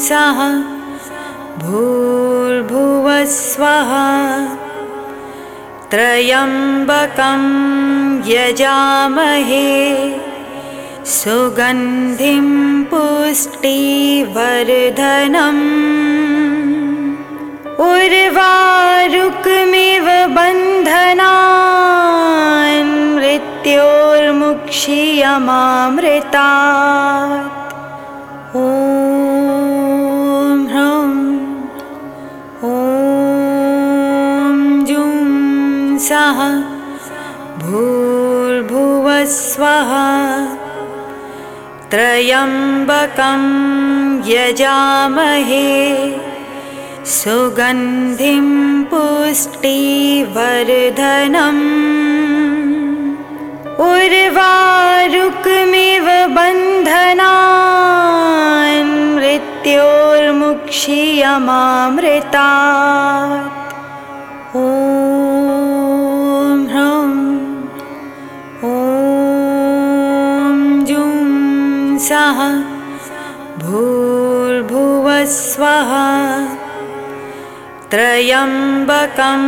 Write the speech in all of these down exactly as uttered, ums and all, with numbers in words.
सः भूर्भुवः स्वः त्र्यम्बकं यजामहे सुगन्धिं पुष्टिवर्धनम् उर्वारुकमिव बन्धनान् मृत्योर्मुक्षीयमामृतात्। ॐ ह्रौं ॐ जुं सः भूर्भुवः स्वः त्र्यम्बकं यजामहे सुगन्धिं पुष्टिवर्धनम् उर्वारुकमिव बन्धनान् मृत्योर्मुक्षीयमामृतात्। ॐ ह्रौं ॐ जुं सः भूर्भुवः स्वः त्र्यम्बकं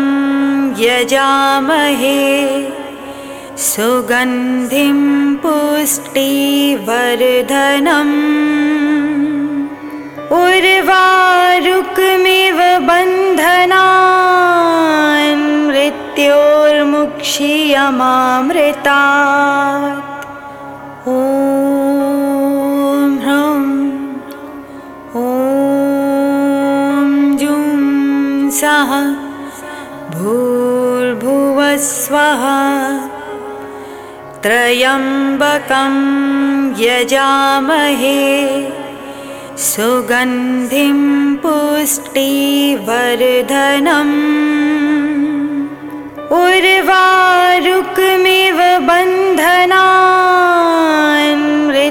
यजामहे सुगन्धिं पुष्टिवर्धनम् उर्वारुकमिव बन्धनान् मृत्योर्मुक्षीयमामृतात्। ॐ ह्रौं ॐ जुं सः भूर्भुवः स्वः त्र्यम्बकं यजामहे सुगन्धिं पुष्टिवर्धनम् उर्वारुकमिव बन्धनान्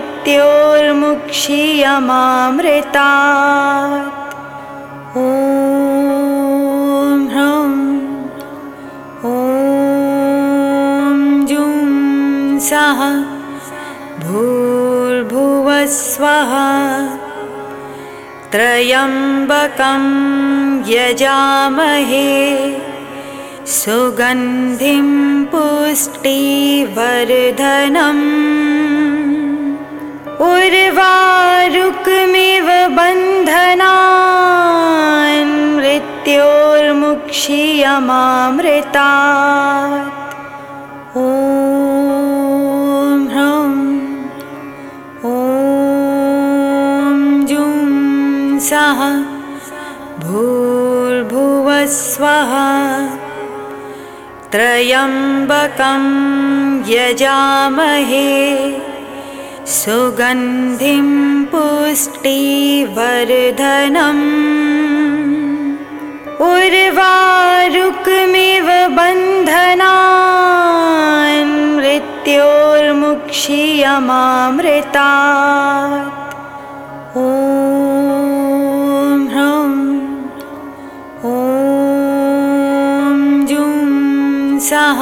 मृत्योर्मुक्षीयमामृतात्। ॐ ह्रौं ॐ जुं सः भूर्भुवः स्वः त्र्यम्बकं यजामहे सुगन्धिं पुष्टिवर्धनम् उर्वारुकमिव बन्धनान् मृत्योर्मुक्षीयमामृतात्। ॐ ह्रौं ॐ जुं सः भूर्भुवः स्वः त्र्यम्बकं यजामहे सुगन्धिं पुष्टिवर्धनम् उर्वारुकमिव बन्धनान् मृत्योर्मुक्षीयमामृतात्। ॐ ह्रौं ॐ जुं सः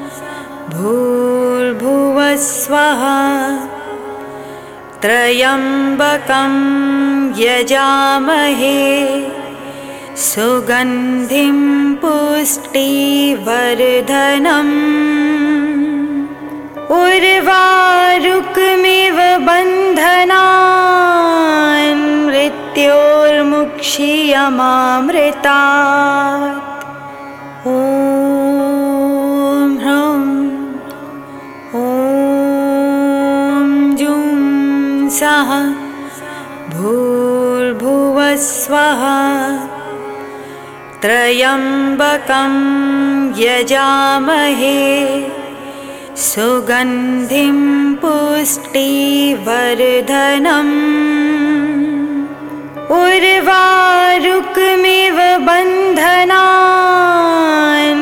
भूर्भुवः स्वः त्र्यम्बकं यजामहे सुगन्धिं पुष्टिवर्धनम् उर्वारुकमिव बन्धनान् मृत्योर्मुक्षीयमामृतात्। ॐ ह्रौं ॐ जुं सः भूर्भुवः स्वः त्र्यम्बकं यजामहे सुगन्धिं पुष्टिवर्धनम् उर्वारुकमिव बन्धनान्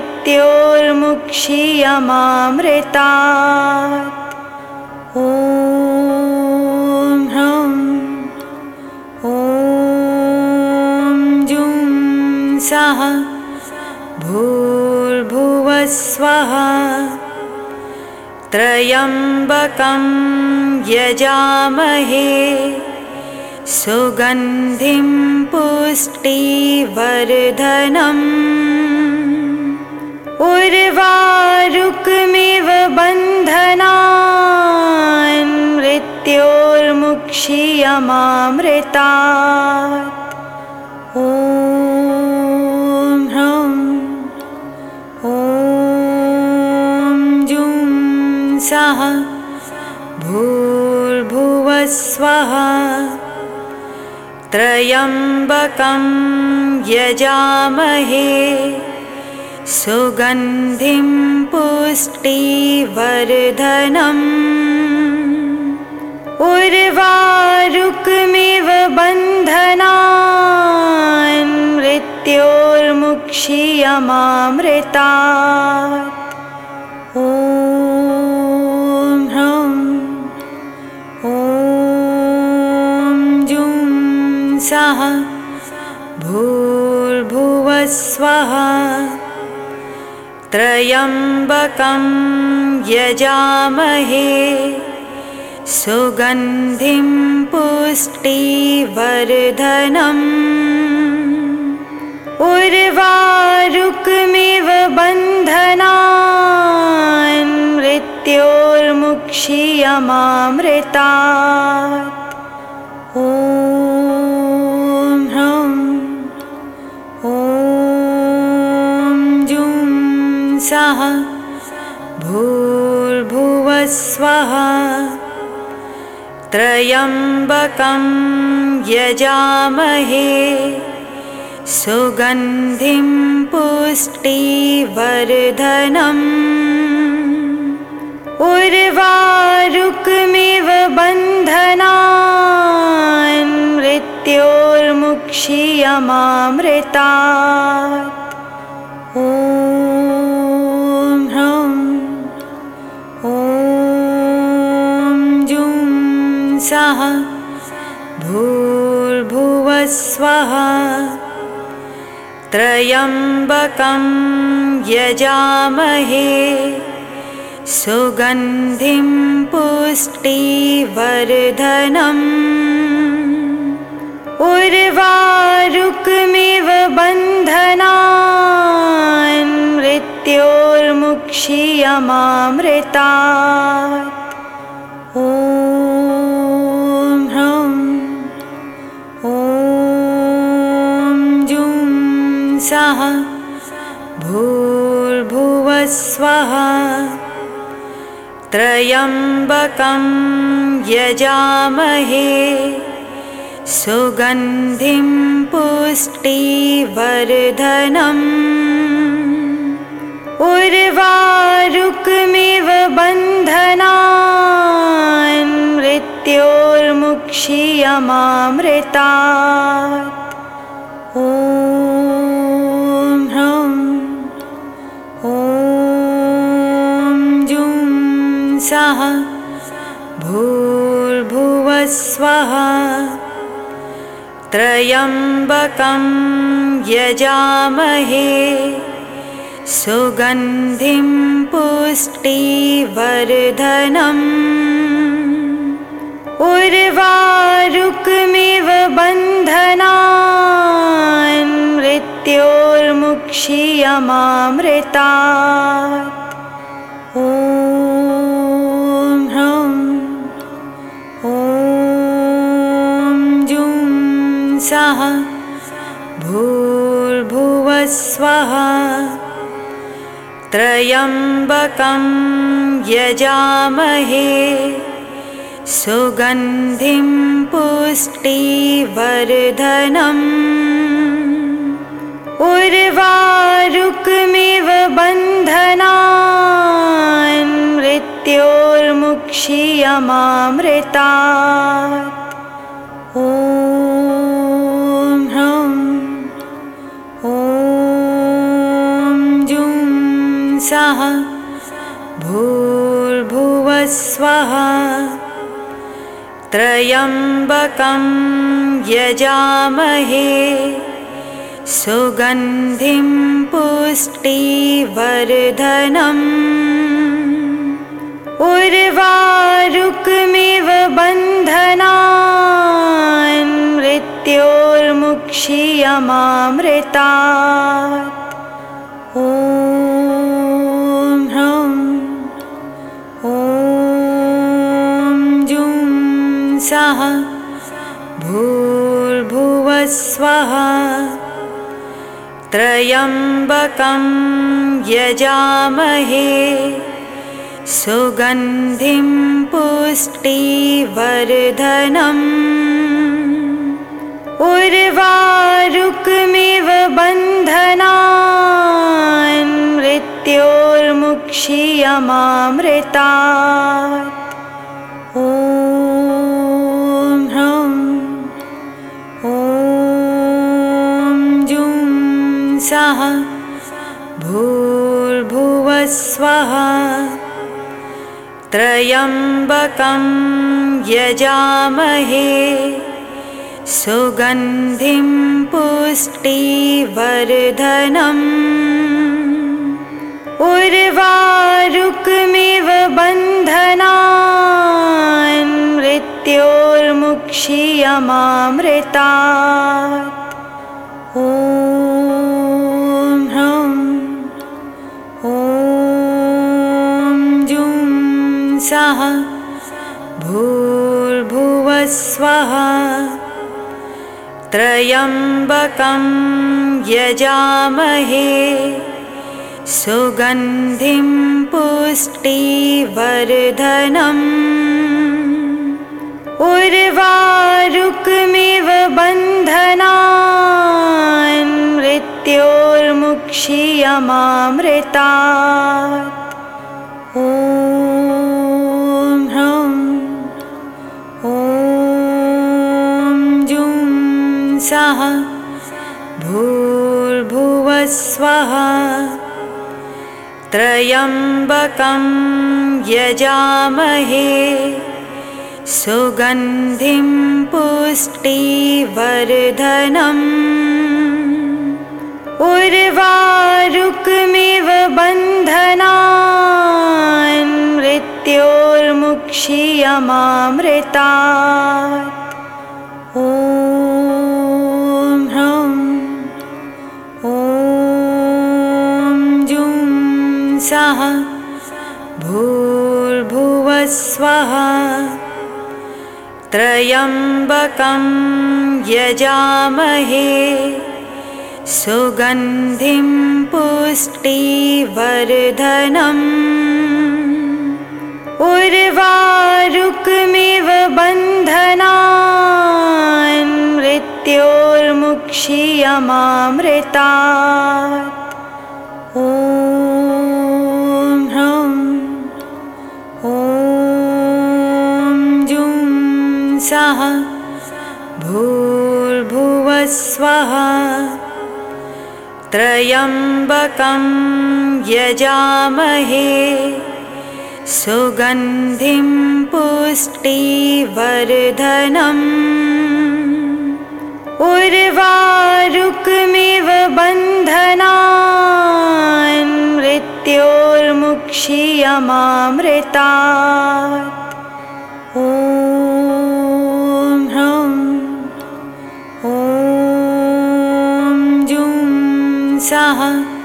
मृत्योर्मुक्षीयमामृतात्। ॐ ह्रौं ॐ जुं सः भूर्भुवः स्वः त्र्यम्बकं यजामहे सुगन्धिं पुष्टिवर्धनम् उर्वारुकमिव बन्धनान् मृत्योर्मुक्षीयमामृतात्। ॐ ह्रौं ॐ जुं सः भूर्भुवः स्वः त्र्यम्बकं यजामहे सुगन्धिं पुष्टिवर्धनम् उर्वारुकमिव बन्धनान् मृत्योर्मुक्षीयमामृतात्। ॐ ह्रौं ॐ जुं सः भूर्भुवः स्वः त्र्यम्बकं यजामहे सुगन्धिं पुष्टिवर्धनम् उर्वारुकमिव बन्धनान् मृत्योर्मुक्षीयमामृतात्। ॐ ह्रौं ॐ जुं सः भूर्भुवः स्वः त्र्यम्बकं यजामहे सुगन्धिं पुष्टिवर्धनम् उर्वारुकमिव बन्धनान् मृत्योर्मुक्षीयमामृतात्। ॐ ह्रौं ॐ जुं सः भूर्भुवः स्वः त्र्यम्बकं यजामहे सुगन्धिं पुष्टिवर्धनम् उर्वारुकमिव बन्धनान् मृत्योर्मुक्षीयमामृतात्। ॐ ह्रौं ॐ जुं सः भूर्भुवः स्वः त्र्यम्बकं यजामहे सुगन्धिं पुष्टिवर्धनम् उर्वारुकमिव बन्धनान् मृत्योर्मुक्षीयमामृतात्। ॐ ह्रौं ॐ जुं सः भूर्भुवः स्वः त्र्यम्बकं यजामहे सुगन्धिं पुष्टिवर्धनम् उर्वारुकमिव बन्धनान् मृत्योर्मुक्षीयमामृतात्। ॐ ह्रौं ॐ जुं सः भूर्भुवः स्वः त्र्यम्बकं यजामहे सुगन्धिं पुष्टिवर्धनम् उर्वारुकमिव बन्धनान् मृत्योर्मुक्षीयमामृतात्। ॐ ह्रौं ॐ जुं सः भूर्भुवः स्वः त्र्यम्बकं यजामहे सुगन्धिं पुष्टिवर्धनम् उर्वारुकमिव बन्धनान् मृत्योर्मुक्षीयमामृतात्। ॐ ह्रौं ॐ जुं सः भूर्भुवः स्वः। त्र्यम्बकं यजामहे सुगन्धिं पुष्टिवर्धनम्। उर्वारुकमिव बन्धनान् मृत्योर्मुक्षीयमामृतात्। ॐ ह्रौं ॐ जुं सः भूर्भुवः स्वः। त्र्यम्बकं यजामहे सुगन्धिं पुष्टिवर्धनम्। उर्वारुकमिव बन्धनान् मृत्योर्मुक्षीयमामृतात्। ॐ ह्रौं ॐ जुं सः भूर्भुवः स्वः। त्र्यम्बकं यजामहे सुगन्धिं पुष्टिवर्धनम्। उर्वारुकमिव बन्धनान् मृत्योर्मुक्षीयमामृतात्। ॐ ह्रौं ॐ जुं सः भूर्भुवः स्वः। त्र्यम्बकं यजामहे सुगन्धिं पुष्टिवर्धनम्। उर्वारुकमिव बन्धनान् मृत्योर्मुक्षीयमामृतात्। ॐ ह्रौं ॐ जुं सः भूर्भुवः स्वः। त्र्यम्बकं यजामहे सुगन्धिं पुष्टिवर्धनम्। उर्वारुकमिव बन्धनान् मृत्योर्मुक्षीयमामृतात्। ॐ ह्रौं ॐ जुं सः भूर्भुवः स्वः। त्र्यम्बकं यजामहे सुगन्धिं पुष्टिवर्धनम्। उर्वारुकमिव बन्धनान् मृत्योर्मुक्षीयमामृतात्। ॐ ह्रौं ॐ जुं सः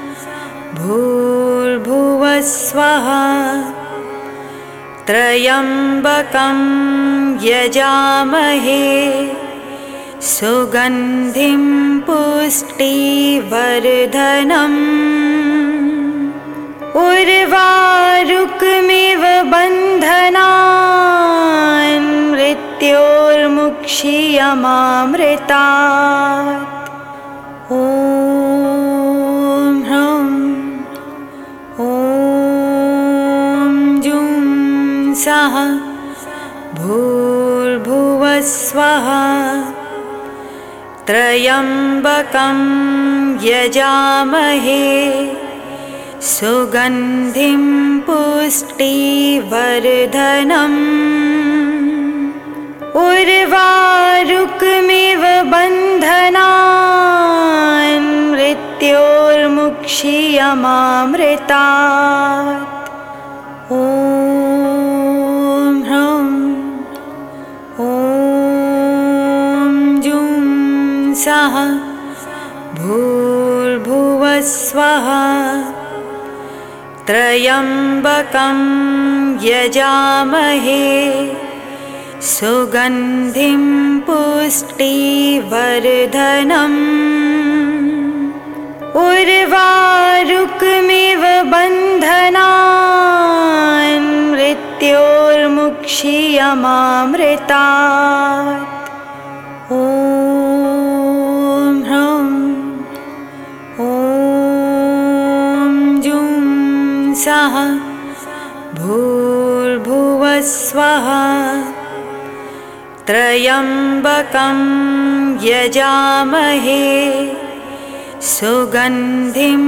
भूर्भुवः स्वः। त्र्यम्बकं यजामहे सुगन्धिं पुष्टिवर्धनम्। उर्वारुकमिव बन्धनान् मृत्योर्मुक्षीयमामृतात्। ॐ ह्रौं ॐ जुं सः भूर्भुवः स्वः। त्र्यम्बकं यजामहे सुगन्धिं पुष्टिवर्धनम्। उर्वारुकमिव बन्धनान् मृत्योर्मुक्षीयमामृतात्। ॐ ह्रौं ॐ जुं सः भूर्भुवः स्वः त्र्यम्बकं यजामहे सुगन्धिं पुष्टिवर्धनम् उर्वारुकमिव बन्धनान् मृत्योर्मुक्षीयमामृतात्। ॐ ह्रौं ॐ जुं सः भूर्भुवः स्वः त्र्यम्बकं यजामहे सुगन्धिं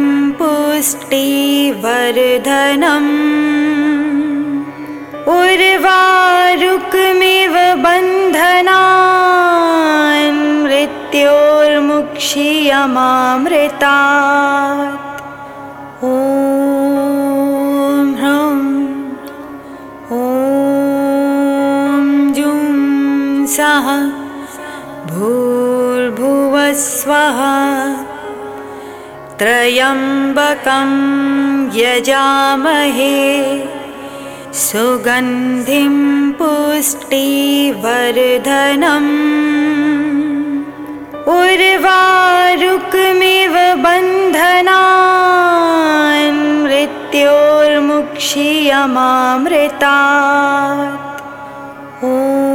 पुष्टिवर्धनम् उर्वारुकमिव बन्धनान् मृत्योर्मुक्षीयमामृतात्। ॐ ह्रौं ॐ जुं सः भूर्भुवः स्वः त्र्यम्बकं यजामहे सुगन्धिं पुष्टिवर्धनम् उर्वारुकमिव बन्धनान् मृत्योर्मुक्षीयमामृतात्। ॐ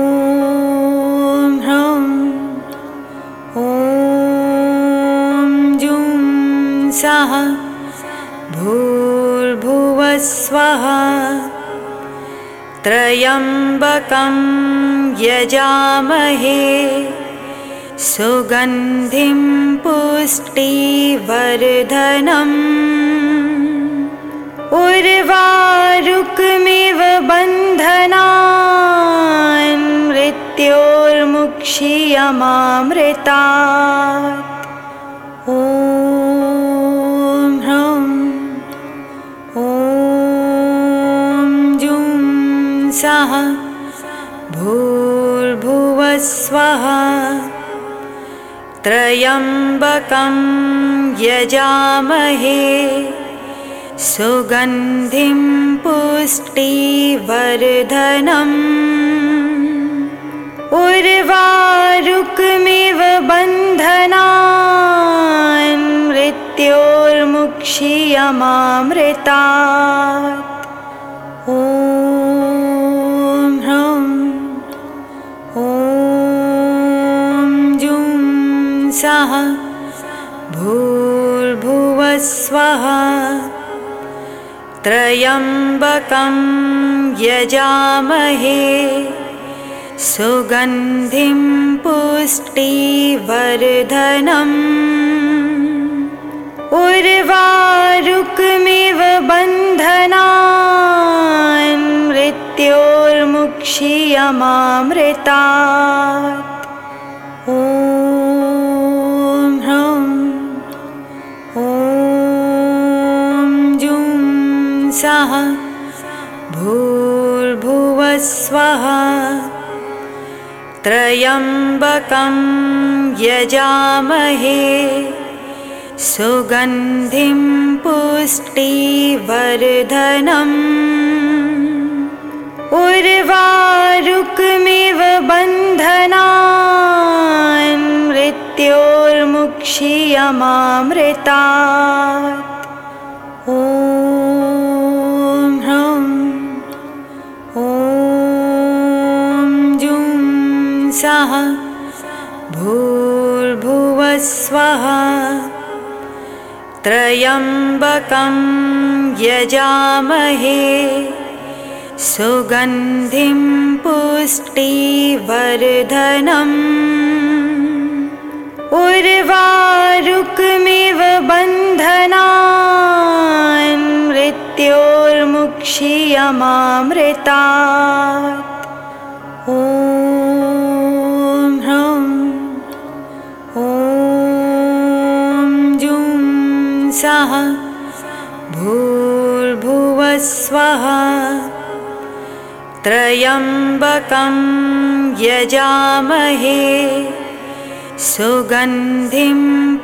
ह्रौं ॐ जुं सः भूर्भुवः स्वः त्र्यम्बकं यजामहे सुगन्धिं पुष्टिवर्धनम् उर्वारुकमिव बन्धनान् मृत्योर्मुक्षीयमामृतात्। ॐ ह्रौं ॐ जुं सः भूर्भुवः स्वः त्र्यम्बकं यजामहे सुगन्धिं पुष्टिवर्धनम् उर्वारुकमिव बन्धनान् मृत्योर्मुक्षीयमामृतात्। ॐ ह्रौं ॐ जुं सः भूर्भुवः स्वः त्र्यम्बकं यजामहे सुगन्धिं पुष्टिवर्धनम् उर्वारुकमिव बन्धनान् मृत्योर्मुक्षीयमामृतात्। ॐ ह्रौं ॐ जुं सः भूर्भुवः स्वः त्र्यम्बकं यजामहे सुगन्धिं पुष्टिवर्धनम् उर्वारुकमिव बन्धनान् मृत्योर्मुक्षीयमामृतात्। ॐ ह्रौं ॐ जुं सः भूर्भुवः स्वः त्र्यम्बकं यजामहे सुगन्धिं पुष्टिवर्धनम् उर्वारुकमिव बन्धनान् मृत्योर्मुक्षीयमामृतात्। ॐ ह्रौं ॐ जुं सः भूर्भुवः स्वः त्र्यम्बकं यजामहे सुगन्धिं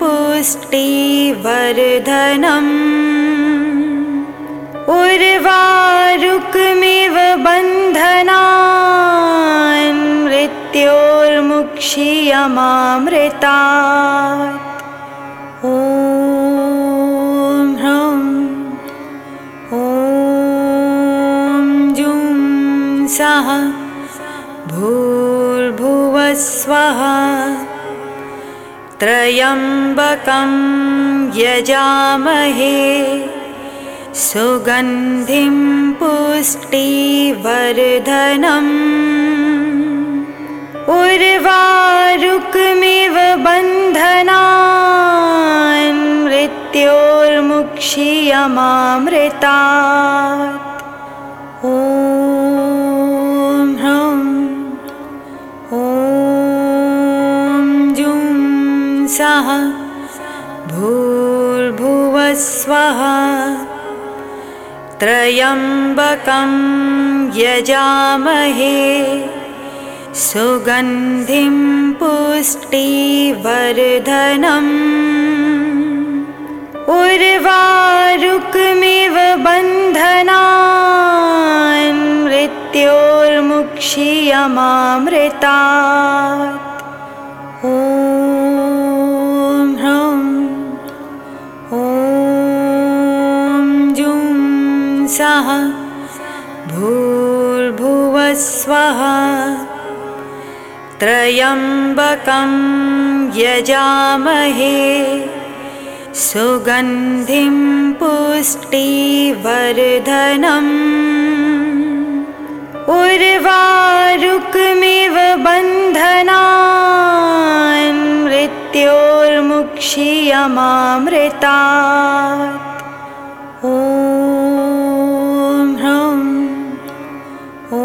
पुष्टिवर्धनम् उर्वारुकमिव बन्धनान् मृत्योर्मुक्षीयमामृतात्। ॐ ह्रौं ॐ जुं सः भूर्भुवः स्वः त्र्यम्बकं यजामहे सुगन्धिं पुष्टिवर्धनम् उर्वारुकमिव बन्धनान् मृत्योर्मुक्षीयमामृतात्। ॐ ह्रौं ॐ जुं सः भूर्भुवः स्वः त्र्यम्बकं यजामहे सुगन्धिं पुष्टिवर्धनम् उर्वारुकमिव बन्धनान् मृत्योर्मुक्षीयमामृतात्। ॐ ह्रौं ॐ जुं सः भूर्भुवः स्वः त्र्यम्बकं यजामहे सुगन्धिं पुष्टिवर्धनम् उर्वारुकमिव बन्धनान् मृत्योर्मुक्षीयमामृतात्। ॐ ह्रौं ॐ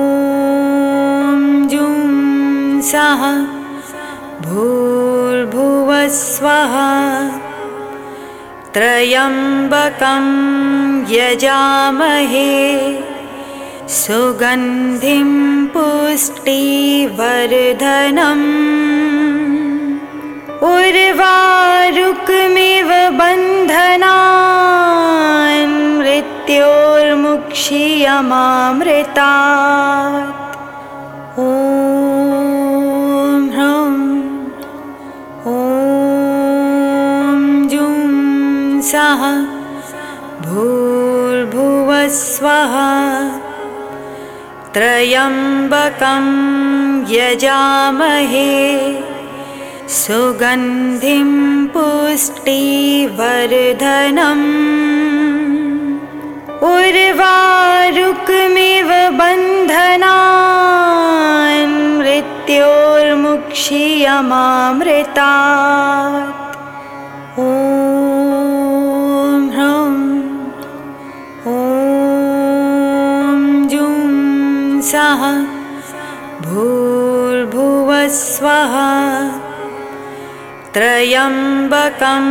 जुं सः भूर्भुवः स्वः त्र्यम्बकं यजामहे सुगन्धिं पुष्टिवर्धनम् उर्वारुकमिव बन्धनान् मृत्योर्मुक्षीयमामृतात्। ॐ ह्रौं ॐ जुं सः भूर्भुवः स्वः त्र्यम्बकं यजामहे सुगन्धिं पुष्टिवर्धनम् उर्वारुकमिव बन्धनान् मृत्योर्मुक्षीयमामृतात्। ॐ ह्रौं ॐ जुं सः भूर्भुवः स्वः त्र्यम्बकं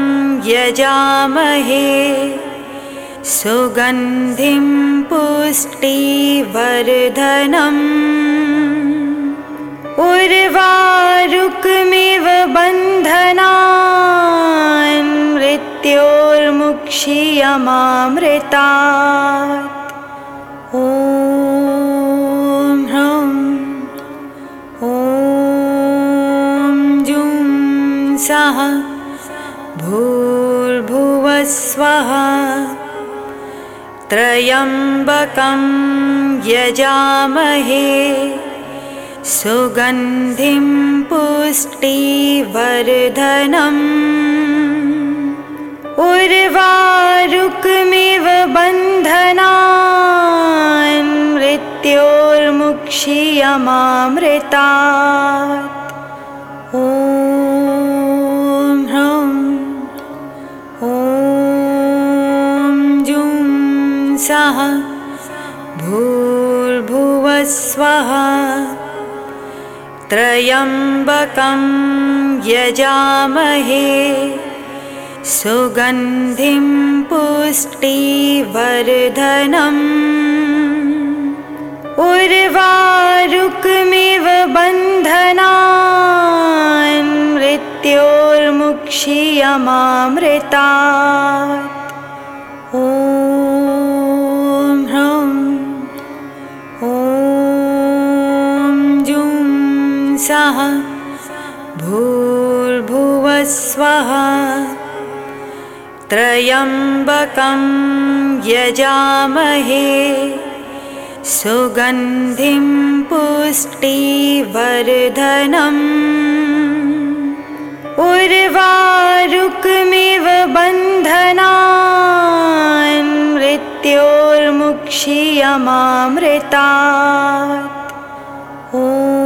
यजामहे सुगन्धिं पुष्टिवर्धनम् उर्वारुकमिव बन्धनान् मृत्योर्मुक्षीयमामृतात्। ॐ ह्रौं ॐ जुं सः भूर्भुवः स्वः त्र्यम्बकं यजामहे सुगन्धिं पुष्टिवर्धनम् उर्वारुकमिव बन्धनान् मृत्योर्मुक्षीयमामृतात्। ॐ ह्रौं ॐ जुं सः भूर्भुवः स्वः त्र्यम्बकं यजामहे सुगन्धिं पुष्टिवर्धनम् उर्वारुकमिव बन्धनान् मृत्योर्मुक्षीयमामृतात्। ॐ ह्रौं ॐ जुं सः भूर्भुवः स्वः। त्र्यम्बकं यजामहे सुगन्धिं पुष्टिवर्धनम्। उर्वारुकमिव बन्धनान् मृत्योर्मुक्षीयमामृतात्। ॐ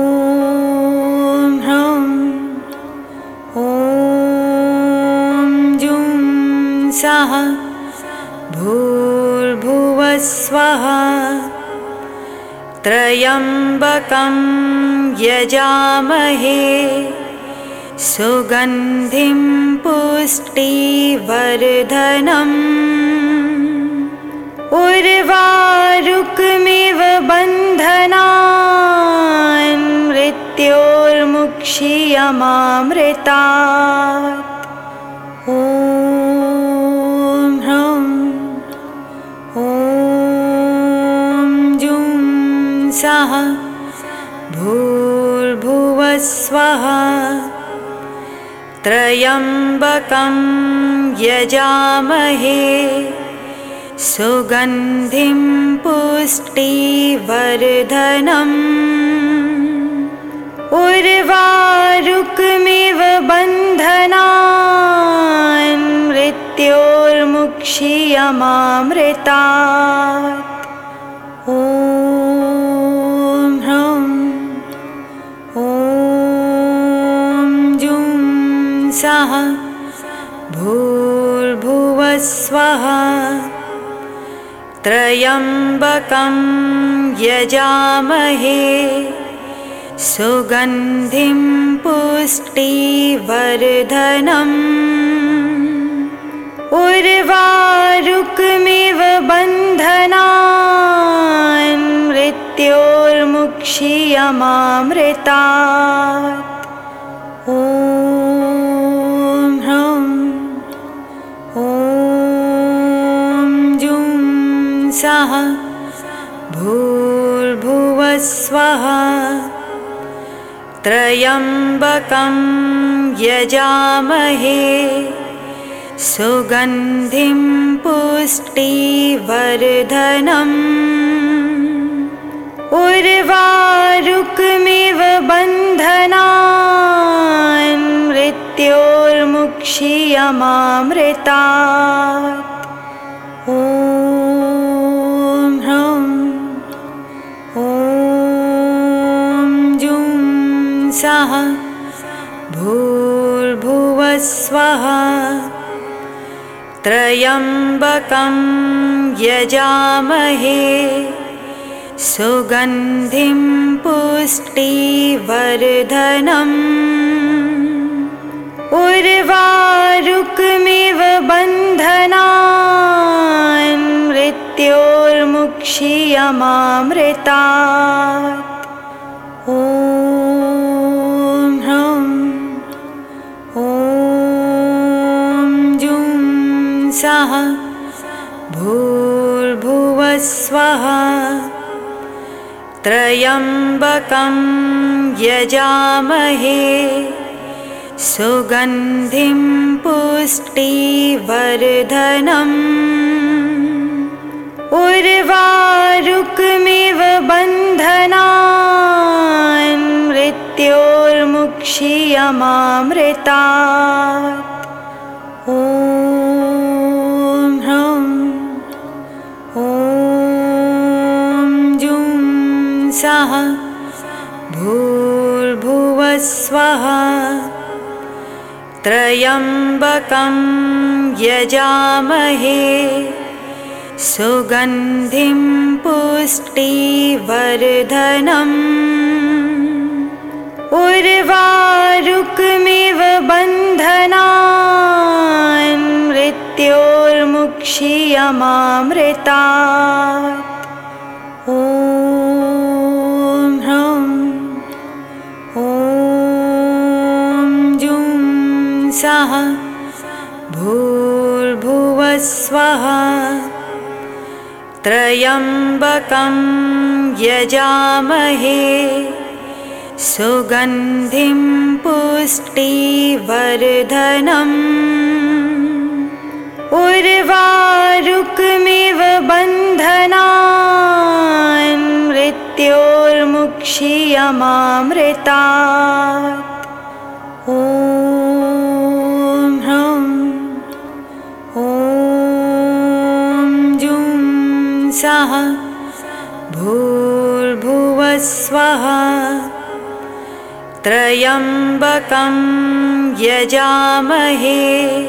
ह्रौं ॐ जुं सः भूर्भुवः स्वः। त्र्यम्बकं यजामहे सुगन्धिं पुष्टिवर्धनम्। उर्वारुकमिव बन्धनान् मृत्योर्मुक्षीयमामृतात्। ॐ ह्रौं ॐ जुं सः भूर्भुवः स्वः। त्र्यम्बकं यजामहे सुगन्धिं पुष्टिवर्धनम्। उर्वारुकमिव बन्धनान् मृत्योर्मुक्षीयमामृतात्। ॐ ह्रौं ॐ जुं सः भूर्भुवः स्वः। त्र्यम्बकं यजामहे सुगन्धिं पुष्टिवर्धनम्। उर्वारुकमिव बन्धनान् मृत्योर्मुक्षीयमामृतात्। ॐ ह्रौं ॐ जुं सः भूर्भुवः स्वः। त्र्यम्बकं यजामहे सुगन्धिं पुष्टिवर्धनम्। उर्वारुकमिव बन्धनान् मृत्योर्मुक्षीयमामृतात्। ॐ ह्रौं ॐ जुं सः भूर्भुवः स्वः। त्र्यम्बकं यजामहे सुगन्धिं पुष्टिवर्धनम्। उर्वारुकमिव बन्धनान् मृत्योर्मुक्षीयमामृतात्। ॐ ह्रौं ॐ जुं सः भूर्भुवः स्वः। त्र्यम्बकं यजामहे सुगन्धिं पुष्टिवर्धनम्। उर्वारुकमिव बन्धनान् मृत्योर्मुक्षीयमामृतात्। ॐ ह्रौं ॐ जुं सः भूर्भुवः स्वः। त्र्यम्बकं यजामहे सुगन्धिं पुष्टिवर्धनम्। उर्वारुकमिव बन्धनान् मृत्योर्मुक्षीयमामृतात्। ॐ ह्रौं ॐ जुं सः भूर्भुवः स्वः त्र्यम्बकं यजामहे सुगन्धिं पुष्टिवर्धनम् उर्वारुकमिव बन्धनान् मृत्योर्मुक्षीयमामृतात्। ॐ ह्रौं ॐ जुं सः भूर्भुवः स्वः त्र्यम्बकं यजामहे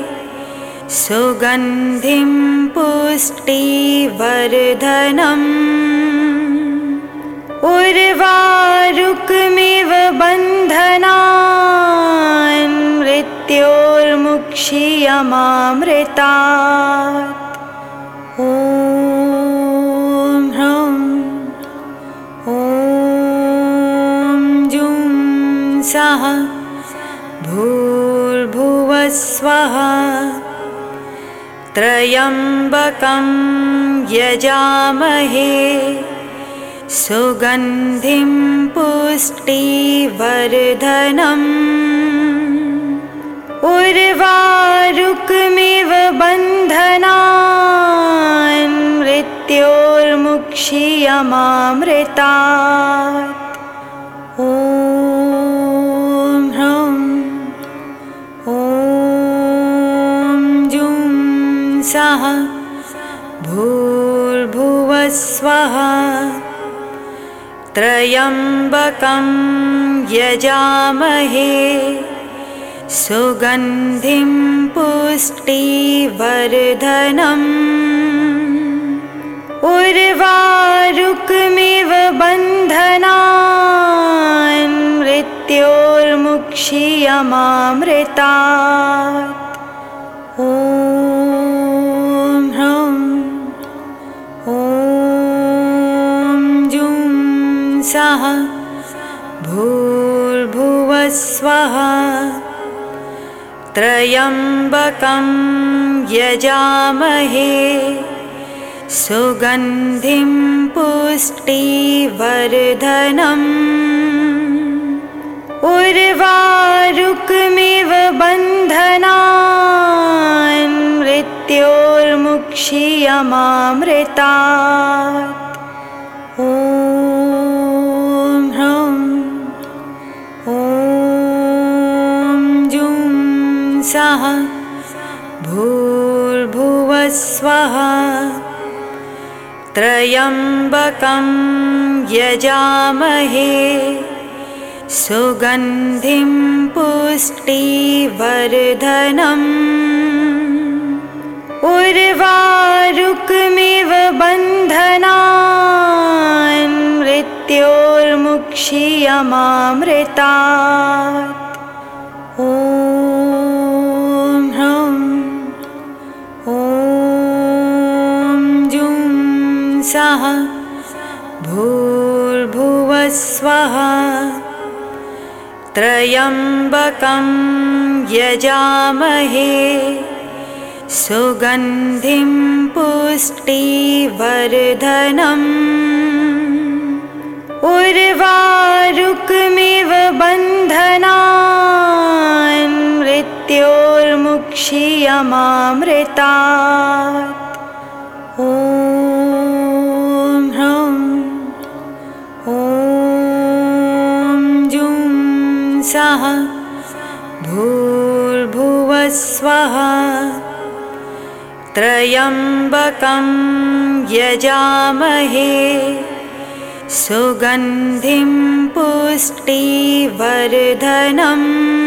सुगन्धिं पुष्टिवर्धनम् उर्वारुकमिव बन्धनान् मृत्योर्मुक्षीयमामृतात्। ॐ ह्रौं ॐ जुं सः भूर्भुवः स्वः त्र्यम्बकं यजामहे सुगन्धिं पुष्टिवर्धनम् उर्वारुकमिव बन्धनान् मृत्योर्मुक्षीयमामृतात्। ॐ ह्रौं ॐ जुं सः भूर्भुवः स्वः त्र्यम्बकं यजामहे सुगन्धिं पुष्टिवर्धनम् उर्वारुकमिव बन्धनान् मृत्योर्मुक्षीयमामृतात्। ॐ ह्रौं ॐ जुं सः भूर्भुवः स्वः त्र्यम्बकं यजामहे सुगन्धिं पुष्टिवर्धनम् उर्वारुकमिव बन्धनान् मृत्योर्मुक्षीयमामृतात्। ॐ ह्रौं ॐ जुं सः भूर्भुवः स्वः त्र्यम्बकं यजामहे सुगन्धिं पुष्टिवर्धनम् उर्वारुकमिव बन्धनान् मृत्योर्मुक्षीयमामृतात्। ॐ ह्रौं ॐ जुं सः भूर्भुवः स्वः त्र्यम्बकं यजामहे सुगन्धिं पुष्टिवर्धनम् उर्वारुकमिव बन्धनान् मृत्योर्मुक्षीयमामृतात्। ॐ ह्रौं ॐ जुं सः भूर्भुवः स्वः त्र्यम्बकं यजामहे सुगन्धिं पुष्टिवर्धनम्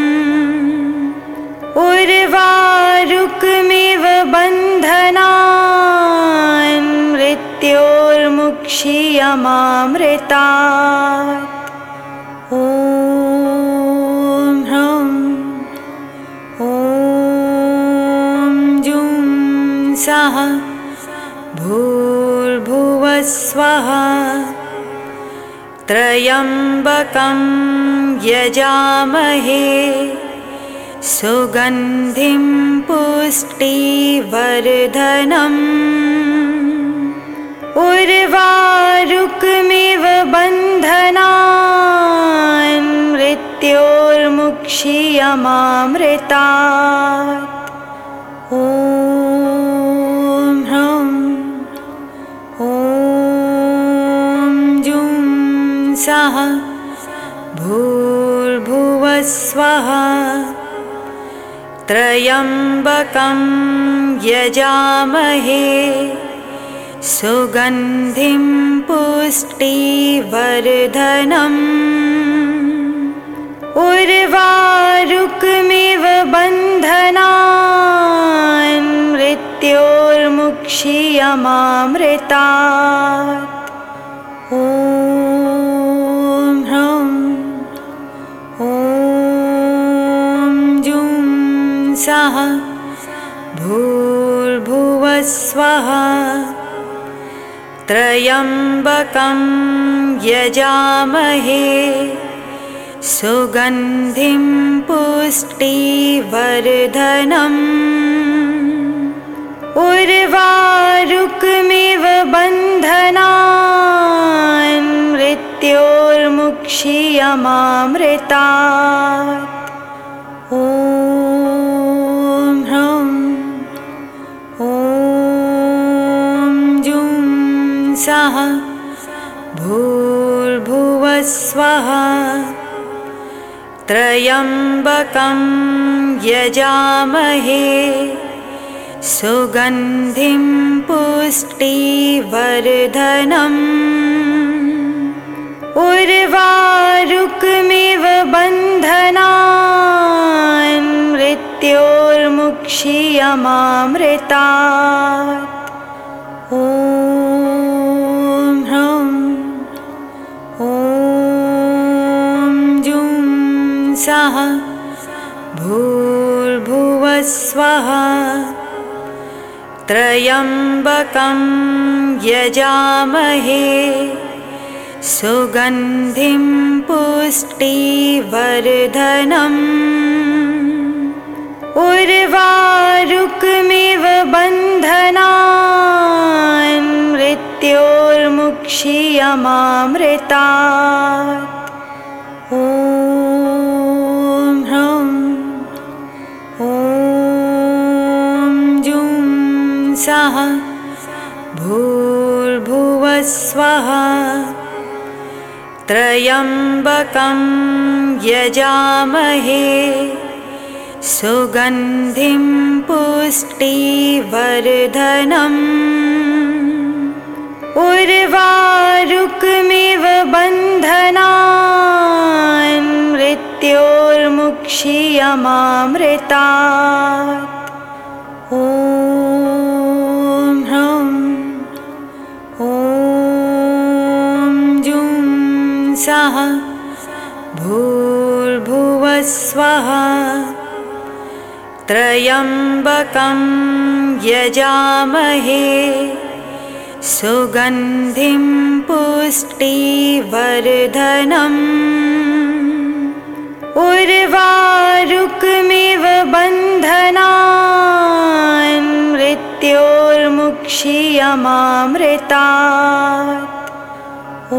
उर्वारुकमिव बन्धनान् मृत्योर्मुक्षीयमामृतात्। ॐ ह्रौं ॐ जुं सः भूर्भुवः स्वः त्र्यम्बकं यजामहे सुगन्धिं पुष्टिवर्धनम् उर्वारुकमिव बन्धनान् मृत्योर्मुक्ष्यमामृतात्। ॐ ह्रौं ॐ जुं सः भूर्भुवः स्वः त्र्यम्बकं यजामहे सुगन्धिं पुष्टिवर्धनम् उर्वारुकमिव बन्धनान् मृत्योर्मुक्ष्यमामृतात्। ॐ ह्रौं ॐ जुं सः भूर्भुवः स्वः त्र्यम्बकं यजामहे सुगन्धिं पुष्टिवर्धनम् उर्वारुकमिव बन्धनान् मृत्योर्मुक्ष्यमामृतात्। ॐ ह्रौं ॐ जुं सः भूर्भुवः स्वः त्र्यम्बकं यजामहे सुगन्धिं पुष्टिवर्धनम् उर्वारुकमिव बन्धनान् मृत्योर्मुक्ष्यमामृतात्। ॐ ह्रौं ॐ जुं सः भूर्भुवः स्वः त्र्यम्बकं यजामहे सुगन्धिं पुष्टिवर्धनम् उर्वारुकमिव बन्धनान् मृत्योर्मुक्ष्यमामृतात्। ॐ ह्रौं ॐ जुं सः भूर्भुवः स्वः त्र्यम्बकं यजामहे सुगन्धिं पुष्टिवर्धनम् उर्वारुकमिव बन्धनान् मृत्योर्मुक्ष्यमामृतात्। ॐ ह्रौं ॐ जुं सः भूर्भुवः स्वः त्र्यम्बकं यजामहे सुगन्धिं पुष्टिवर्धनम् उर्वारुकमिव बन्धनान् मृत्योर्मुक्ष्यमामृतात्। ॐ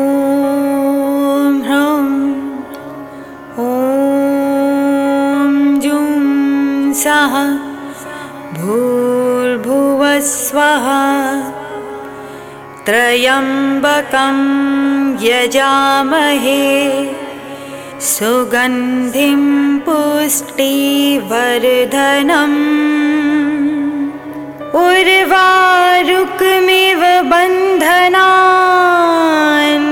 ह्रौं ॐ जुं सः भूर्भुवः स्वः त्र्यम्बकं यजामहे सुगन्धिं पुष्टिवर्धनम् उर्वारुकमिव बन्धनान्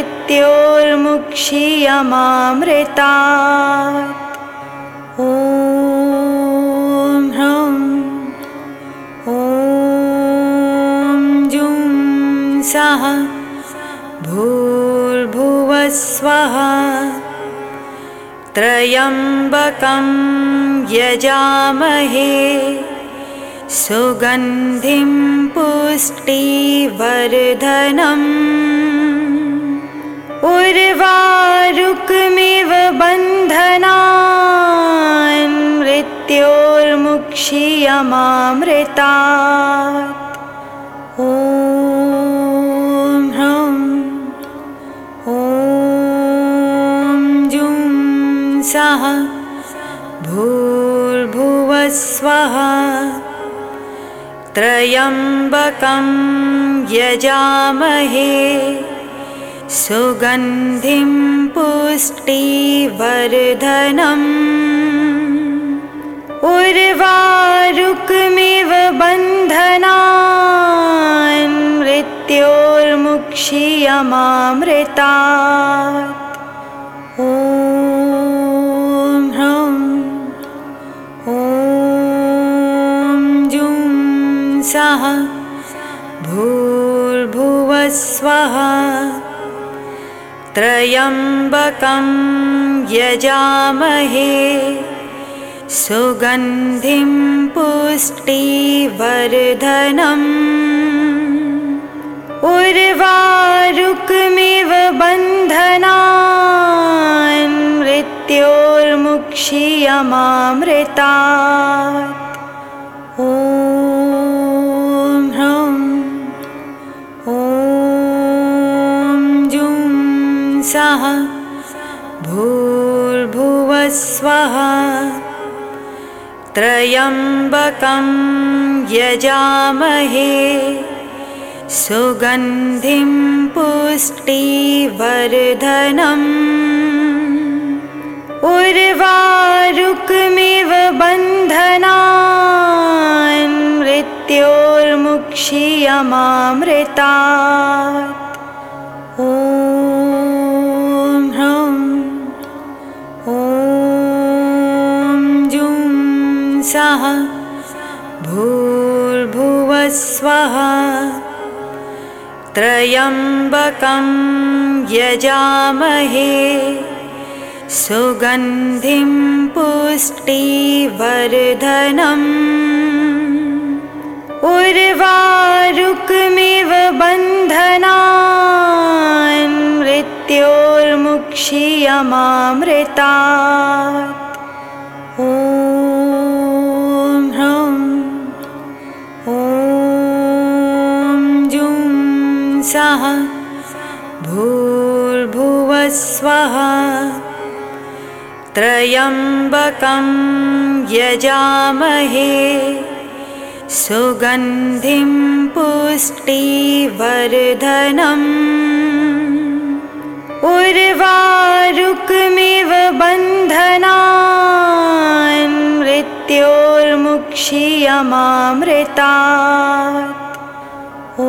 मृत्योर्मुक्ष्यमामृतात्। ॐ ह्रौं ॐ जुं सः भूर्भुवः स्वः त्र्यम्बकं यजामहे सुगन्धिं पुष्टिवर्धनम् उर्वारुकमिव बन्धनान् मृत्योर्मुक्षीयमामृतात्। ॐ ह्रौं ॐ जुं सः भूर्भुवः स्वः। त्र्यम्बकं यजामहे सुगन्धिं पुष्टिवर्धनम्। उर्वारुकमिव बन्धनान् मृत्योर्मुक्षीयमामृतात्। ॐ ह्रौं ॐ जुं सः भूर्भुवः स्वः। त्र्यम्बकं यजामहे सुगन्धिं पुष्टिवर्धनम्। उर्वारुकमिव बन्धनान् मृत्योर्मुक्षीयमामृतात्। ॐ ह्रौं ॐ जुं सः भूर्भुवः स्वः। त्र्यम्बकं यजामहे सुगन्धिं पुष्टिवर्धनम्। उर्वारुकमिव बन्धनान् मृत्योर्मुक्षीयमामृतात्। ॐ ह्रौं ॐ जुं सः भूर्भुवः स्वः। त्र्यम्बकं यजामहे सुगन्धिं पुष्टिवर्धनम्। उर्वारुकमिव बन्धनान् मृत्योर्मुक्षीयमामृतात्। ॐ ह्रौं ॐ जुं सः भूर्भुवः स्वः। त्र्यम्बकं यजामहे सुगन्धिं पुष्टिवर्धनम्। उर्वारुकमिव बन्धनान् मृत्योर्मुक्षीयमामृतात्। ॐ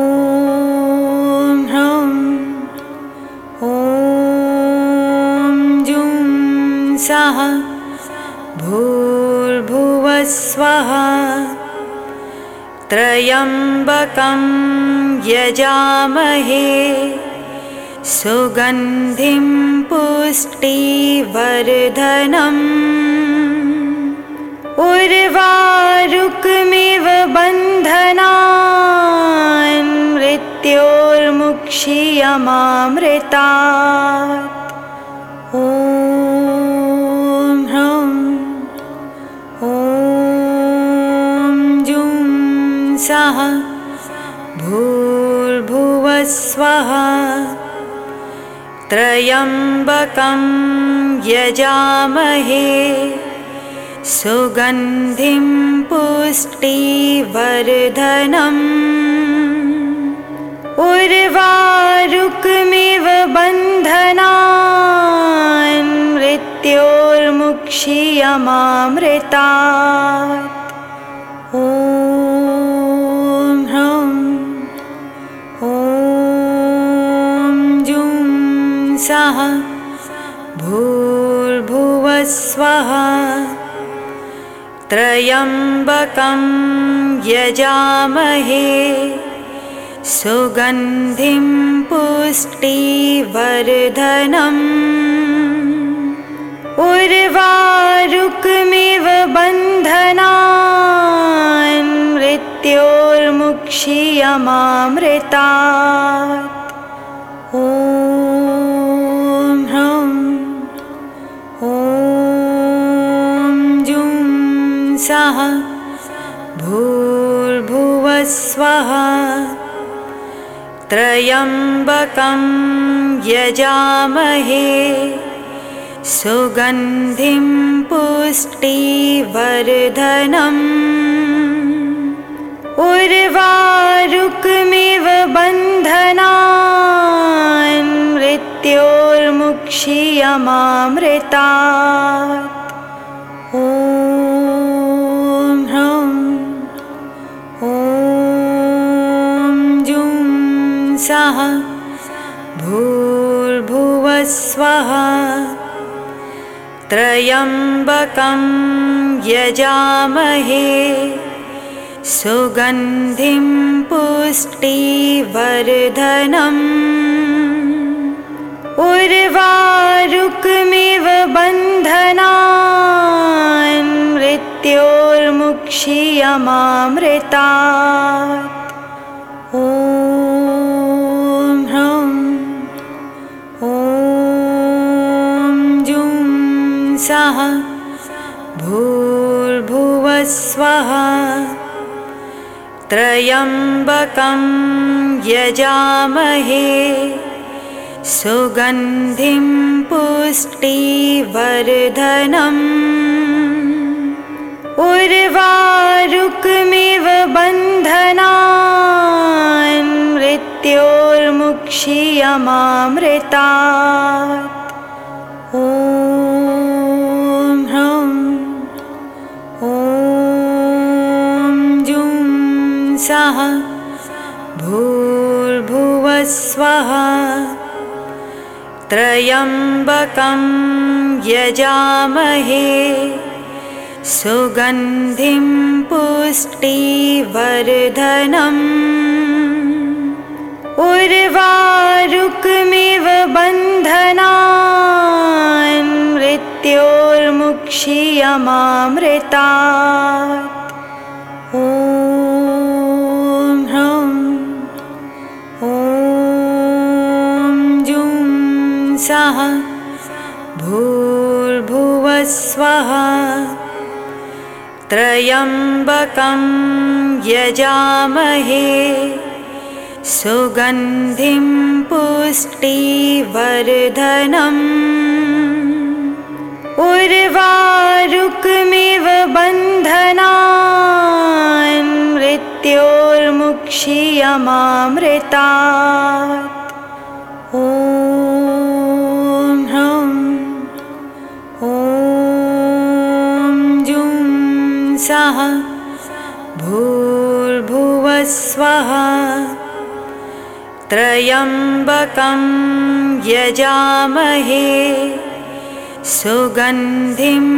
ह्रौं ॐ जुं सः भूर्भुवः स्वः। त्र्यम्बकं यजामहे सुगन्धिं पुष्टिवर्धनम्। उर्वारुकमिव बन्धनान् मृत्योर्मुक्षीयमामृतात्। ॐ ह्रौं ॐ जुं सः भूर्भुवः स्वः। त्र्यम्बकं यजामहे सुगन्धिं पुष्टिवर्धनम्। उर्वारुकमिव बन्धनान् मृत्योर्मुक्षीयमामृतात्। ॐ ह्रौं ॐ जुं सः भूर्भुवः स्वः। त्र्यम्बकं यजामहे सुगन्धिं पुष्टिवर्धनम्। उर्वारुकमिव बन्धनान् मृत्योर्मुक्षीयमामृतात्। ॐ ह्रौं ॐ जुं सः भूर्भुवः स्वः त्र्यम्बकं यजामहे सुगन्धिं पुष्टिवर्धनम् उर्वारुकमिव बन्धनान् मृत्योर्मुक्षीयमामृतात्। ॐ ह्रौं ॐ जुं सः भूर्भुवः स्वः त्र्यम्बकं यजामहे सुगन्धिं पुष्टिवर्धनम् उर्वारुकमिव बन्धनान् मृत्योर्मुक्षीयमामृतात्। ॐ ह्रौं ॐ जुं सः भूर्भुवः स्वः त्र्यम्बकं यजामहे सुगन्धिं पुष्टिवर्धनम् उर्वारुकमिव बन्धनान् मृत्योर्मुक्षीयमामृतात्। ॐ ह्रौं ॐ जुं सः भूर्भुवः स्वः त्र्यम्बकं यजामहे सुगन्धिं पुष्टिवर्धनम् उर्वारुकमिव बन्धनान् मृत्योर्मुक्षीयमामृतात्। ॐ ह्रौं ॐ जुं सः भूर्भुवः स्वः त्र्यम्बकं यजामहे सुगन्धिं पुष्टिवर्धनम् उर्वारुकमिव बन्धनान् मृत्योर्मुक्षीयमामृतात्। ॐ ह्रौं ॐ जुं सः भूर्भुवः स्वः त्र्यम्बकं यजामहे सुगन्धिं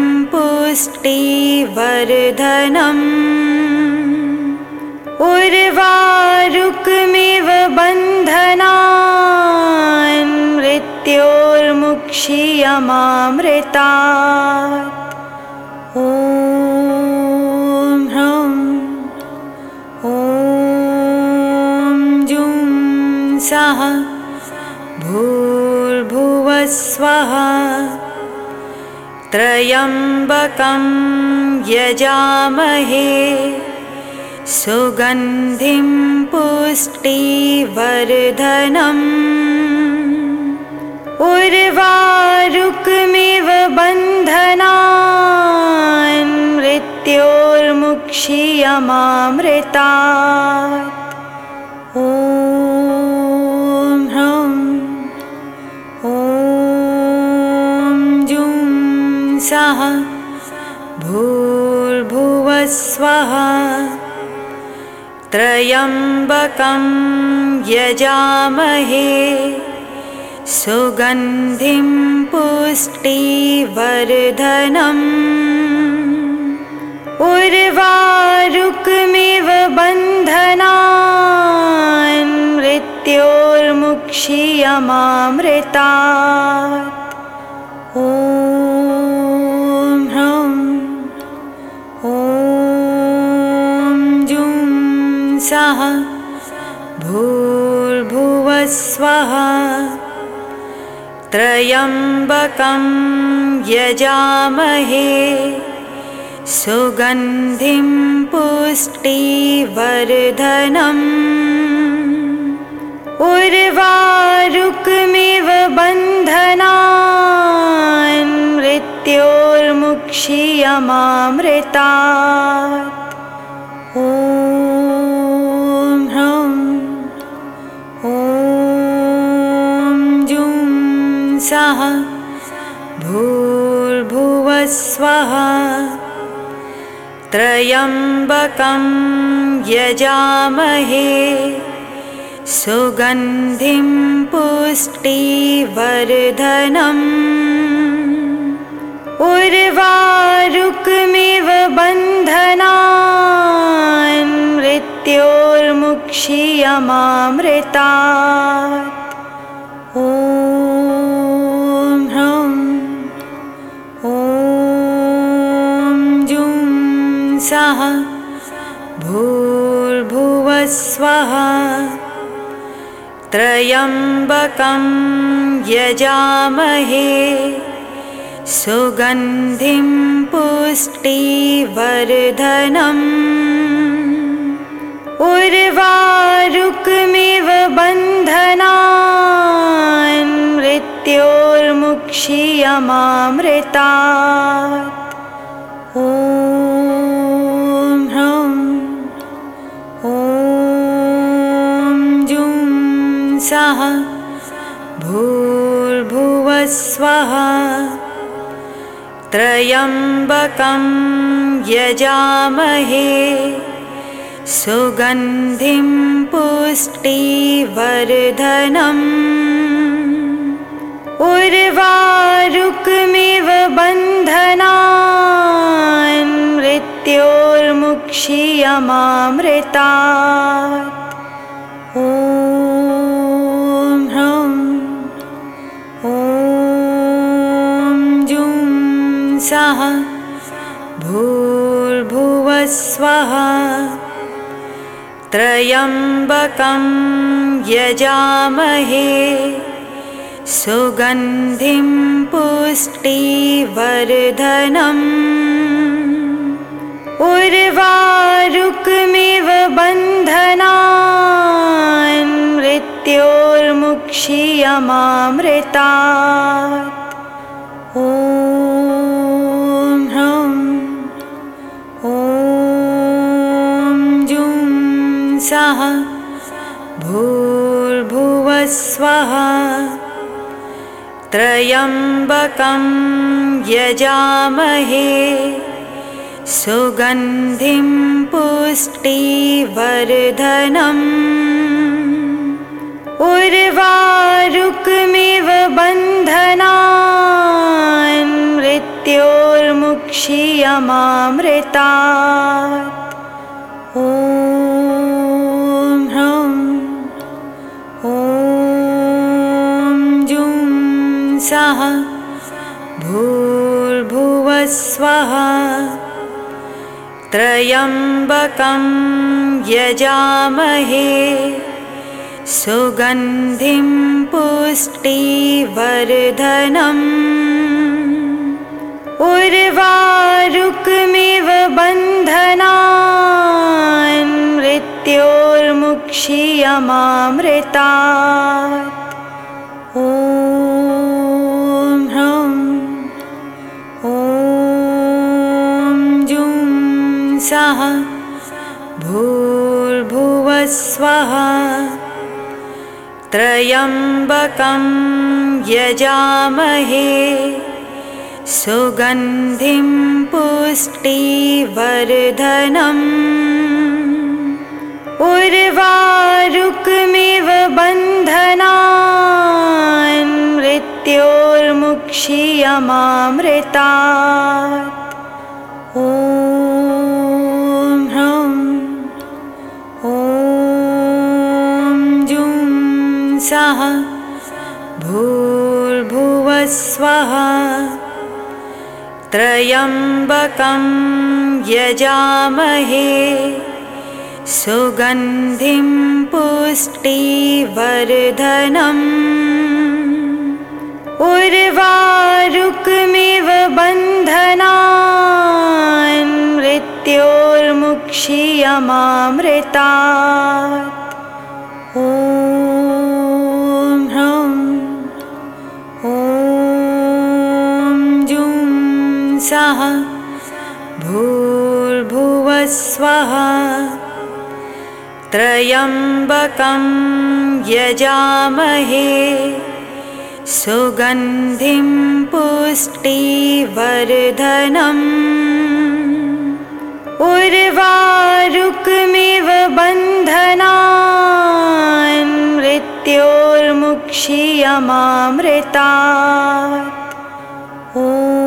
पुष्टिवर्धनम् उर्वारुकमिव बन्धनान् मृत्योर्मुक्षीयमामृतात्। ॐ ह्रौं ॐ जुं सः भूर्भुवः स्वः त्र्यम्बकं यजामहे सुगन्धिं पुष्टिवर्धनम् उर्वारुकमिव बन्धनान् मृत्योर्मुक्षीयमामृतात्। ॐ ह्रौं ॐ जुं सः भूर्भुवः स्वः त्र्यम्बकं यजामहे सुगन्धिं पुष्टिवर्धनम् उर्वारुकमिव बन्धनान् मृत्योर्मुक्षीयमामृतात्। ॐ ह्रौं ॐ जुं सः भूर्भुवः स्वः त्र्यम्बकं यजामहे सुगन्धिं पुष्टिवर्धनम् उर्वारुकमिव बन्धनान् मृत्योर्मुक्ष्यमामृतात्। ॐ ह्रौं ॐ जुं सः भूर्भुवः स्वः त्र्यम्बकं यजामहे सुगन्धिं पुष्टिवर्धनम् उर्वारुकमिव बन्धनान् मृत्योर्मुक्ष्यमामृतात्। ॐ ह्रौं ॐ जुं सः भूर्भुवः स्वः त्र्यम्बकं यजामहे सुगन्धिं पुष्टिवर्धनम् उर्वारुकमिव बन्धनान् मृत्योर्मुक्ष्यमामृतात्। ॐ ह्रौं ॐ जुं सः भूर्भुवः स्वः त्र्यम्बकं यजामहे सुगन्धिं पुष्टिवर्धनम् उर्वारुकमिव बन्धनान् मृत्योर्मुक्ष्यमामृतात्। ॐ ह्रौं ॐ जुं सः भूर्भुवः स्वः त्र्यम्बकं यजामहे सुगन्धिं पुष्टिवर्धनम् उर्वारुकमिव बन्धनान् मृत्योर्मुक्ष्यमामृतात्। ॐ ह्रौं ॐ जुं सः भूर्भुवः स्वः त्र्यम्बकं यजामहे सुगन्धिं पुष्टिवर्धनम् उर्वारुकमिव बन्धनान् मृत्योर्मुक्ष्यमामृतात्। ॐ ह्रौं ॐ जुं सः भूर्भुवः स्वः त्र्यम्बकं यजामहे सुगन्धिं पुष्टिवर्धनम् उर्वारुकमिव बन्धनान् मृत्योर्मुक्ष्यमामृतात्। ॐ ह्रौं ॐ जुं सः भूर्भुवः स्वः त्र्यम्बकं यजामहे सुगन्धिं पुष्टिवर्धनम् उर्वारुकमिव बन्धनान् मृत्योर्मुक्ष्यमामृतात्। ॐ ह्रौं ॐ जुं सः भूर्भुवः स्वः त्र्यम्बकं यजामहे सुगन्धिं पुष्टिवर्धनम् उर्वारुकमिव बन्धनान् मृत्योर्मुक्षीयमामृतात्। ॐ ह्रौं ॐ जुं सः भूर्भुवः स्वः। त्र्यम्बकं यजामहे सुगन्धिं पुष्टिवर्धनम्। उर्वारुकमिव बन्धनान् मृत्योर्मुक्षीयमामृतात्। ॐ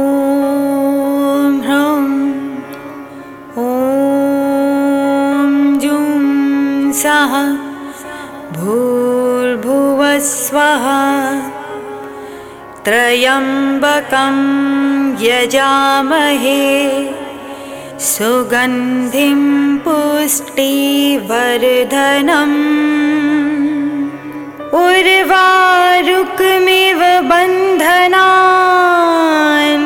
ह्रौं ॐ जुं सः भूर्भुवः स्वः। त्र्यम्बकं यजामहे सुगन्धिं पुष्टिवर्धनम्। उर्वारुकमिव बन्धनान्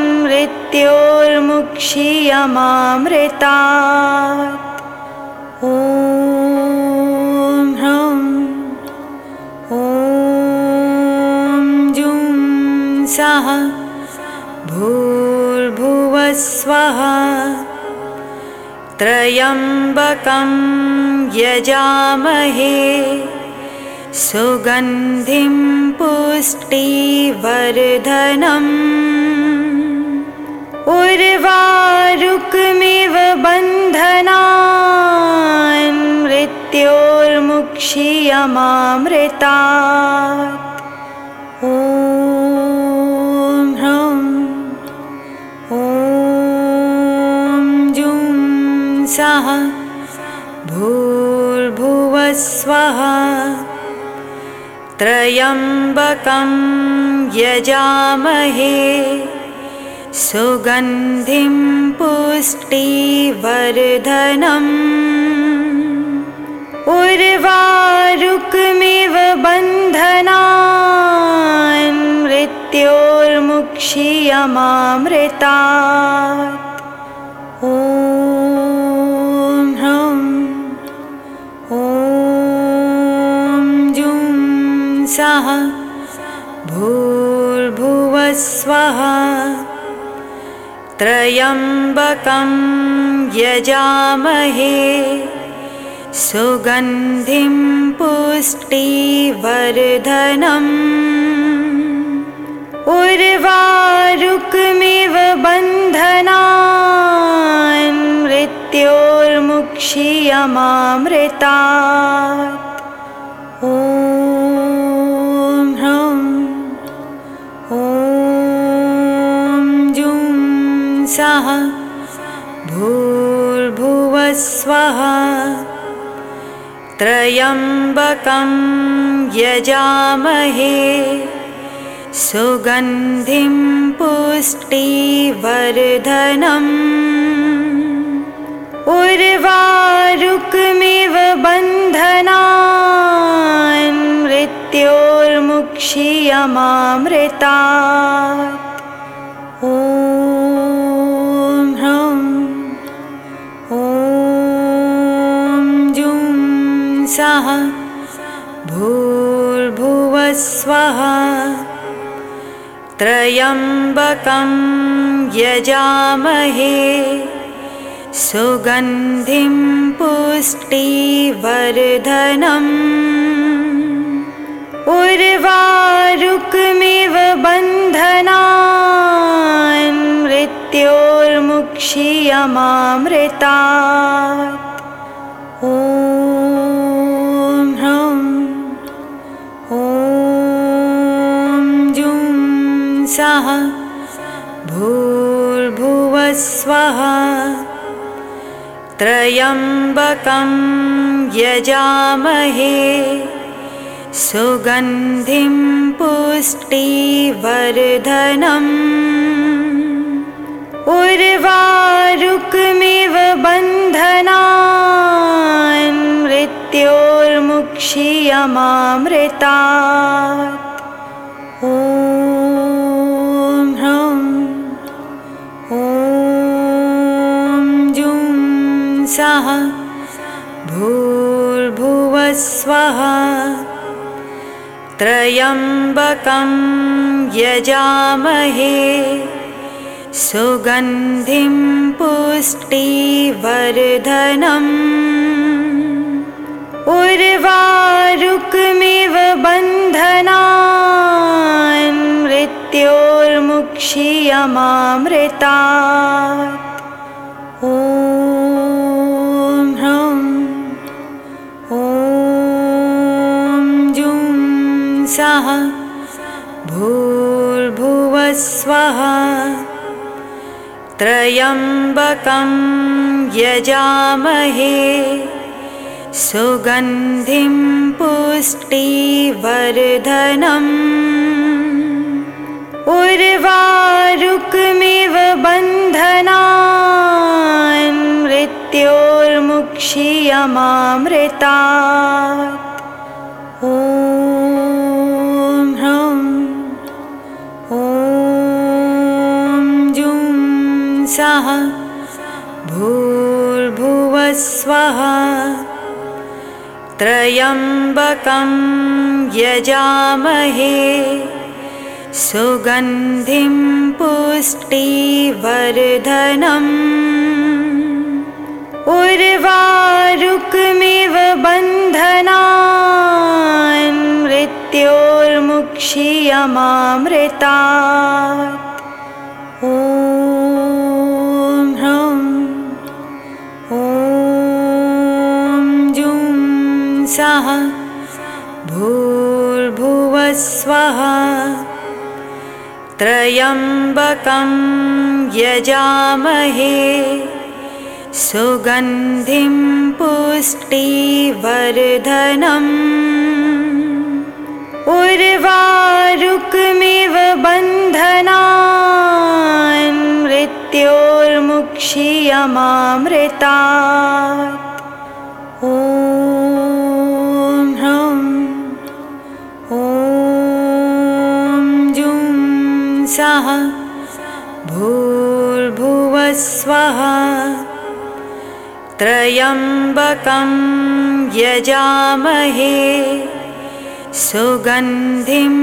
मृत्योर्मुक्षीयमामृतात्। ॐ ह्रौं ॐ जुं सः भूर्भुवः स्वः। त्र्यम्बकं यजामहे सुगन्धिं पुष्टिवर्धनम्। उर्वारुकमिव बन्धनान् मृत्योर्मुक्षीयमामृतात्। ॐ ह्रौं ॐ जुं सः भूर्भुवः स्वः। त्र्यम्बकं यजामहे सुगन्धिं पुष्टिवर्धनम्। उर्वारुकमिव बन्धनान् मृत्योर्मुक्षीयमामृतात्। ॐ ह्रौं ॐ जुं सः भूर्भुवः स्वः। त्र्यम्बकं यजामहे सुगन्धिं पुष्टिवर्धनम्। उर्वारुकमिव बन्धनान् मृत्योर्मुक्षीयमामृतात्। ॐ ह्रौं ॐ जुं सः भूर्भुवः स्वः। त्र्यम्बकं यजामहे सुगन्धिं पुष्टिवर्धनम्। उर्वारुकमिव बन्धनान् मृत्योर्मुक्षीयमामृतात्। ॐ ह्रौं ॐ जुं सः भूर्भुवः स्वः। त्र्यम्बकं यजामहे सुगन्धिं पुष्टिवर्धनम्। उर्वारुकमिव बन्धनान् मृत्योर्मुक्षीयमामृतात्। ॐ ह्रौं ॐ जुं सः भूर्भुवः स्वः। त्र्यम्बकं यजामहे सुगन्धिं पुष्टिवर्धनम्। उर्वारुकमिव बन्धनान् मृत्योर्मुक्षीयमामृतात्। ॐ ह्रौं ॐ जुं सः भूर्भुवः स्वः त्र्यम्बकं यजामहे सुगन्धिं पुष्टिवर्धनम् उर्वारुकमिव बन्धनान् मृत्योर्मुक्षीयमामृतात्। ॐ ह्रौं ॐ जुं सः भूर्भुवः स्वः त्र्यम्बकं यजामहे सुगन्धिं पुष्टिवर्धनम् उर्वारुकमिव बन्धनान् मृत्योर्मुक्षीयमामृतात्। ॐ ह्रौं ॐ जुं सः भूर्भुवः स्वः त्र्यम्बकं यजामहे सुगन्धिं पुष्टिवर्धनम् उर्वारुकमिव बन्धनान् मृत्योर्मुक्षीयमामृतात्। ॐ ह्रौं ॐ जुं सः भूर्भुवः स्वः त्र्यम्बकं यजामहे सुगन्धिं पुष्टिवर्धनम् उर्वारुकमिव बन्धनान् मृत्योर्मुक्षीयमामृतात्। ॐ ह्रौं ॐ जुं सः भूर्भुवः स्वः त्र्यम्बकं यजामहे सुगन्धिं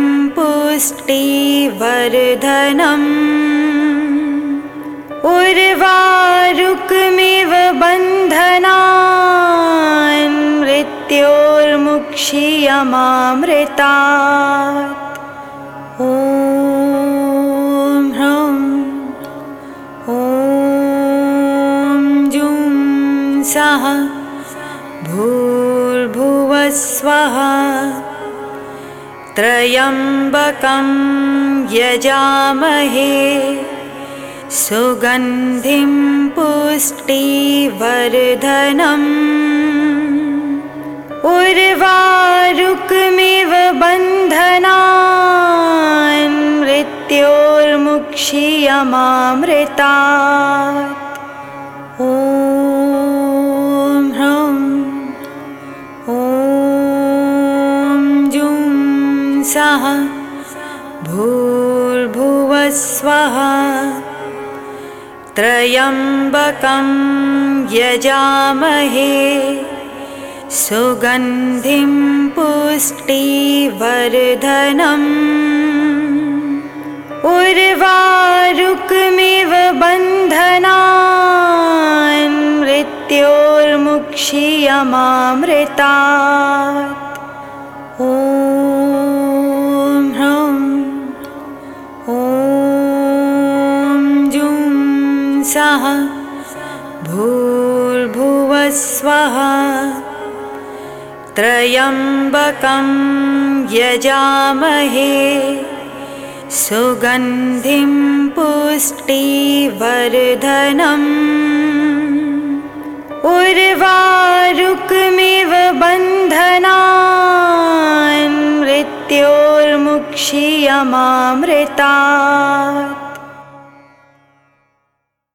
पुष्टिवर्धनम् उर्वारुकमिव बन्धनान् मृत्योर्मुक्षीयमामृतात्। ॐ ह्रौं ॐ जुं सः भूर्भुवः स्वः त्र्यम्बकं यजामहे सुगन्धिं पुष्टिवर्धनम् उर्वारुकमिव बन्धनान् मृत्योर्मुक्षीयमामृतात्। ॐ ह्रौं ॐ जुं सः भूर्भुवः स्वः त्र्यम्बकं यजामहे सुगन्धिं पुष्टिवर्धनम् उर्वारुकमिव बन्धनान् मृत्योर्मुक्षीयमामृतात्। ॐ ह्रौं ॐ जुं सः भूर्भुवः स्वः त्र्यम्बकं यजामहे सुगन्धिं पुष्टिवर्धनम् उर्वारुकमिव बन्धनान् मृत्योर्मुक्षीयमामृतात्।